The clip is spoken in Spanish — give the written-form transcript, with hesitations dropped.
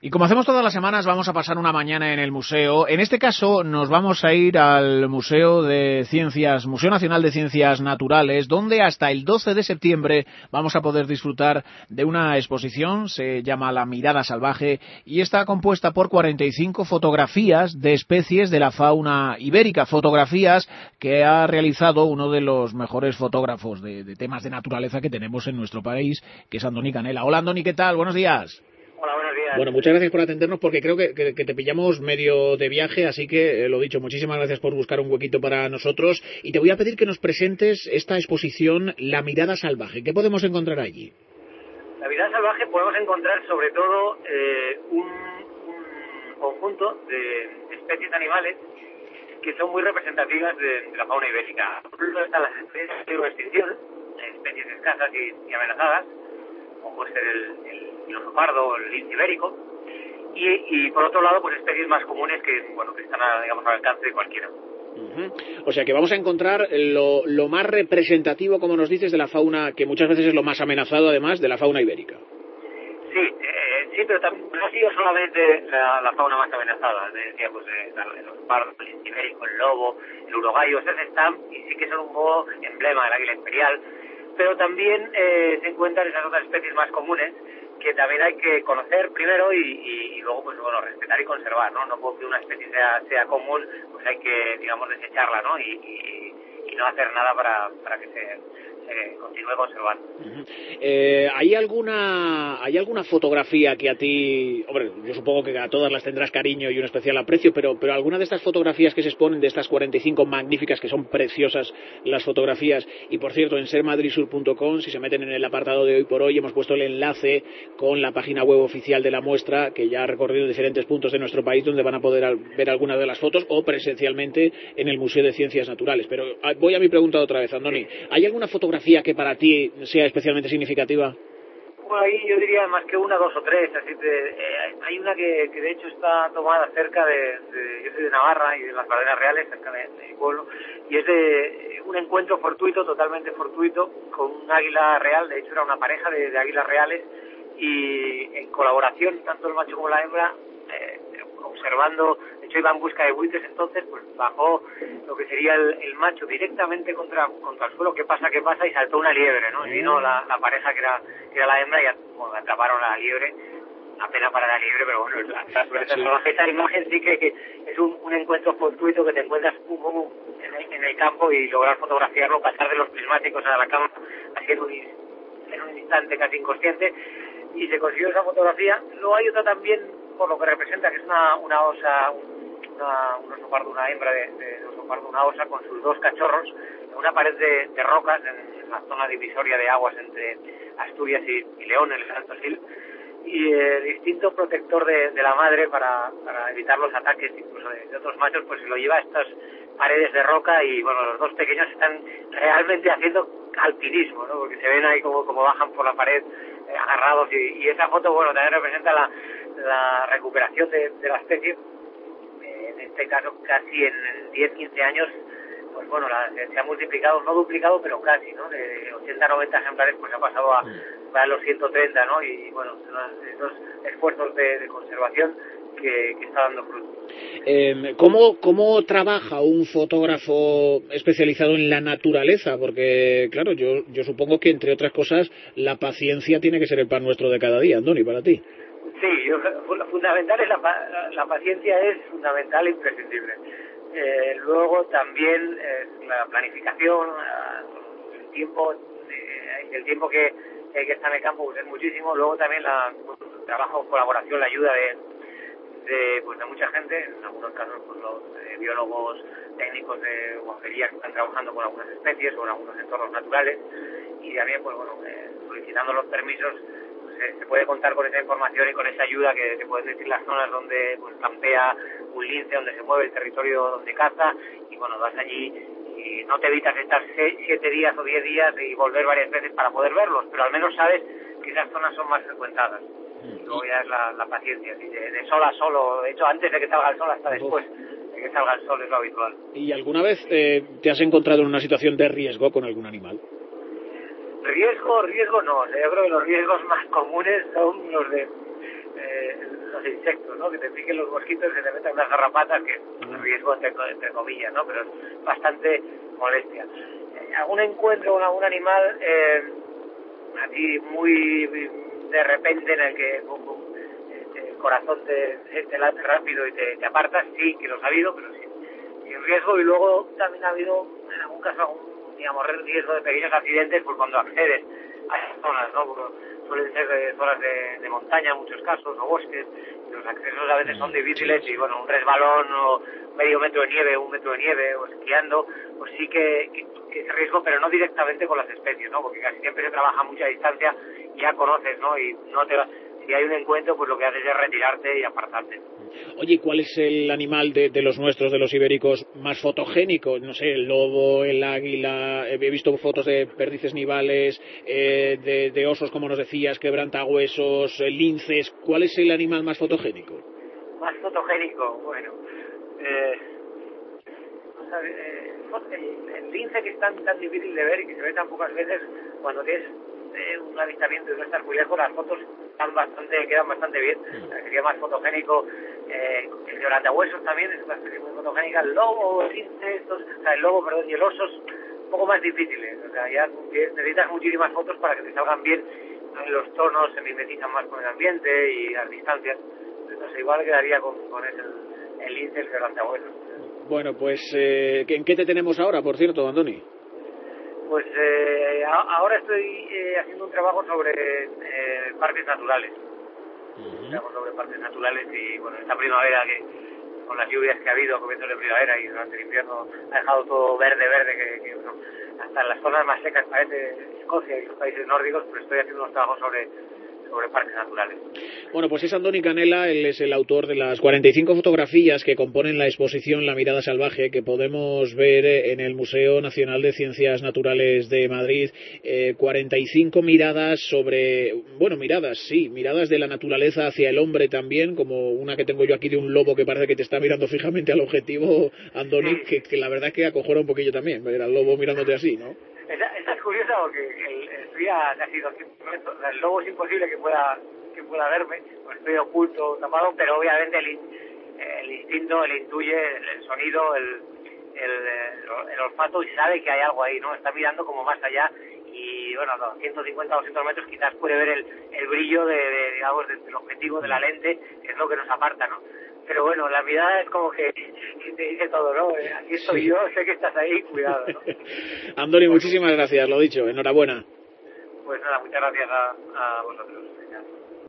Y como hacemos todas las semanas, vamos a pasar una mañana en el museo. En este caso, nos vamos a ir al Museo Nacional de Ciencias Naturales, donde hasta el 12 de septiembre vamos a poder disfrutar de una exposición, se llama La Mirada Salvaje, y está compuesta por 45 fotografías de especies de la fauna ibérica, fotografías que ha realizado uno de los mejores fotógrafos de temas de naturaleza que tenemos en nuestro país, que es Andoni Canela. Hola Andoni, ¿qué tal? Buenos días. Hola, buenos días. Bueno, muchas gracias por atendernos porque creo que te pillamos medio de viaje, así que lo dicho, muchísimas gracias por buscar un huequito para nosotros y te voy a pedir que nos presentes esta exposición La Mirada Salvaje. ¿Qué podemos encontrar allí? La Mirada Salvaje podemos encontrar sobre todo un conjunto de especies animales que son muy representativas de la fauna ibérica. Por ejemplo, están las especies de extinción, especies escasas y amenazadas, como puede ser el oso pardo, el lince ibérico, y por otro lado, pues especies más comunes que están digamos, al alcance de cualquiera. Uh-huh. O sea que vamos a encontrar lo más representativo, como nos dices, de la fauna, que muchas veces es lo más amenazado, además, de la fauna ibérica. Sí, pero también no ha sido solamente la fauna más amenazada, decía, pues el oso pardo, el lince ibérico, el lobo, el urogallo, esos están, y sí que son un poco emblema del águila imperial, pero también se encuentran esas otras especies más comunes que también hay que conocer primero y luego respetar y conservar, ¿no? No porque una especie sea común, pues hay que, digamos, desecharla, ¿no? Y no hacer nada para que se continúe conservando. Uh-huh. ¿Hay alguna fotografía que a ti, hombre, yo supongo que a todas las tendrás cariño y un especial aprecio, pero alguna de estas fotografías que se exponen, de estas 45 magníficas, que son preciosas las fotografías, y por cierto, en sermadridsur.com, si se meten en el apartado de Hoy por Hoy, hemos puesto el enlace con la página web oficial de la muestra, que ya ha recorrido diferentes puntos de nuestro país, donde van a poder ver algunas de las fotos, o presencialmente en el Museo de Ciencias Naturales. Pero voy a mi pregunta otra vez, Andoni. ¿Hay alguna fotografía que para ti sea especialmente significativa? Bueno, ahí yo diría más que una, dos o tres. Hay una que de hecho está tomada cerca yo soy de Navarra y de las Praderas Reales, cerca de mi pueblo, y es de un encuentro fortuito, totalmente fortuito, con un águila real. De hecho era una pareja de águilas reales, y en colaboración, tanto el macho como la hembra, observando, de hecho iba en busca de buitres, entonces pues bajó lo que sería el macho directamente contra el suelo, ¿qué pasa? Y saltó una liebre, ¿no? Y vino la pareja que era la hembra y atraparon a la liebre. Una pena para la liebre, pero bueno, esa imagen sí que es un encuentro fortuito, que te encuentras un poco en el campo y lograr fotografiarlo, pasar de los prismáticos a la cámara, así en un instante casi inconsciente, y se consiguió esa fotografía. Luego hay otra también, por lo que representa, que es una osa, un oso pardo, una hembra de oso pardo, una osa con sus dos cachorros, en una pared de rocas en la zona divisoria de aguas entre Asturias y León, en el Alto Sil, y el instinto protector de la madre para evitar los ataques incluso de otros machos, pues se lo lleva a estas paredes de roca, y los dos pequeños están realmente haciendo alpinismo, ¿no? Porque se ven ahí como bajan por la pared agarrados, y esa foto también representa la recuperación de la especie. En este caso casi en 10-15 años, pues se ha multiplicado, no duplicado, pero casi, ¿no? De 80-90 ejemplares pues ha pasado a los 130, ¿no? Y esos esfuerzos de conservación que está dando fruto. ¿Cómo trabaja un fotógrafo especializado en la naturaleza? Porque, claro, yo supongo que, entre otras cosas, la paciencia tiene que ser el pan nuestro de cada día, Andoni, para ti. Sí, lo fundamental es la paciencia, es fundamental e imprescindible. Luego también la planificación, el tiempo que hay que estar en el campo, pues es muchísimo. Luego también el trabajo, colaboración, la ayuda de mucha gente, en algunos casos pues los biólogos técnicos de guajería que están trabajando con algunas especies o en algunos entornos naturales, y también solicitando los permisos, se puede contar con esa información y con esa ayuda que te pueden decir las zonas donde campea un lince, donde se mueve el territorio donde caza, y vas allí y no te evitas estar 7 días o 10 días y volver varias veces para poder verlos, pero al menos sabes que esas zonas son más frecuentadas. Luego ya es la paciencia, ¿sí? De sol a sol, de hecho antes de que salga el sol hasta después de que salga el sol es lo habitual. ¿Y alguna vez te has encontrado en una situación de riesgo con algún animal? Riesgo no, yo creo que los riesgos más comunes son los los insectos, ¿no? Que te piquen los mosquitos y que te metan unas garrapatas, que es riesgo entre comillas, ¿no? Pero es bastante molestia. ¿Algún encuentro con algún animal así muy de repente en el que el corazón te late rápido y te apartas? Sí, que los ha habido, pero sin riesgo. Y luego también ha habido, en algún caso, digamos, riesgo de pequeños accidentes pues cuando accedes a esas zonas, ¿no? Porque suelen ser zonas de montaña en muchos casos, o bosques, y los accesos a veces son difíciles, y bueno, un resbalón o medio metro de nieve, 1 metro de nieve, o esquiando, pues sí que es riesgo, pero no directamente con las especies, ¿no? Porque casi siempre se trabaja a mucha distancia, y ya conoces, ¿no? Y no te si hay un encuentro, pues lo que haces es retirarte y apartarte. Oye, ¿cuál es el animal de los nuestros, de los ibéricos, más fotogénico? No sé, el lobo, el águila, he visto fotos de perdices nivales, de osos, como nos decías, quebrantahuesos, linces. ¿Cuál es el animal más fotogénico? Más fotogénico, bueno, el lince, que es tan difícil de ver y que se ve tan pocas veces, cuando tienes un avistamiento y no estás muy lejos, las fotos quedan bastante bien. Sería más fotogénico. El quebrantahuesos también es una especie muy fotogénica. El lobo, el lince, el lobo, perdón, y el oso es un poco más difíciles. O sea, ya necesitas muchísimas fotos para que te salgan bien los tonos, se mimetizan más con el ambiente y las distancias. Entonces igual quedaría con el lince, el quebrantahuesos. Bueno, pues ¿en qué te tenemos ahora, por cierto, Andoni? Pues ahora estoy haciendo un trabajo sobre parques naturales. Sobre parques naturales, y bueno, esta primavera, que con las lluvias que ha habido, comienzos de primavera, y durante el invierno ha dejado todo verde, que bueno, hasta en las zonas más secas parece Escocia y los países nórdicos, pues estoy haciendo unos trabajos sobre parques naturales. Bueno, pues es Andoni Canela, él es el autor de las 45 fotografías que componen la exposición La mirada salvaje, que podemos ver en el Museo Nacional de Ciencias Naturales de Madrid. 45 miradas sobre, bueno, miradas de la naturaleza hacia el hombre también, como una que tengo yo aquí de un lobo que parece que te está mirando fijamente al objetivo, Andoni, que la verdad es que acojona un poquillo también, ver al lobo mirándote así, ¿no? Esa es curiosa, porque estoy a casi 200 metros. O sea, el lobo es imposible que pueda verme, pues estoy oculto, tapado, pero obviamente el instinto, el intuye, el sonido, el olfato, y sabe que hay algo ahí, ¿no? Está mirando como más allá, y bueno, a 150 o 200 metros quizás puede ver el brillo digamos, del objetivo de la lente, que es lo que nos aparta, ¿no? Pero bueno, la mirada es como que te dice todo, ¿no? Aquí estoy yo, sé que estás ahí, cuidado, ¿no? Andoni, muchísimas gracias, lo dicho, enhorabuena. Pues nada, muchas gracias a vosotros.